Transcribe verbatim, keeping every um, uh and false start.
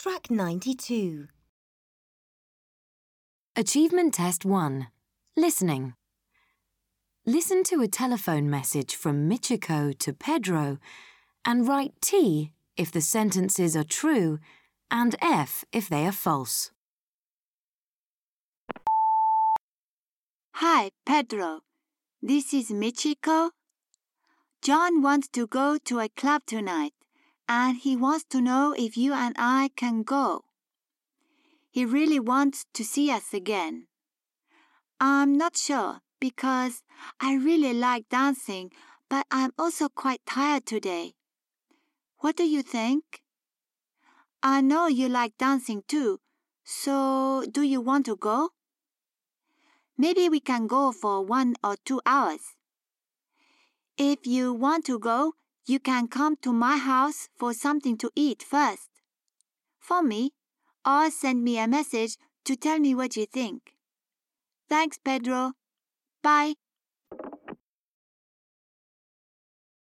Track ninety-two. Achievement Test one. Listening. Listen to a telephone message from Michiko to Pedro and write T if the sentences are true and F if they are false. Hi, Pedro. This is Michiko. John wants to go to a club tonight, and he wants to know if you and I can go. He really wants to see us again. I'm not sure because I really like dancing, but I'm also quite tired today. What do you think? I know you like dancing too, so do you want to go? Maybe we can go for one or two hours. If you want to go, you can come to my house for something to eat first. Phone me or send me a message to tell me what you think. Thanks, Pedro. Bye.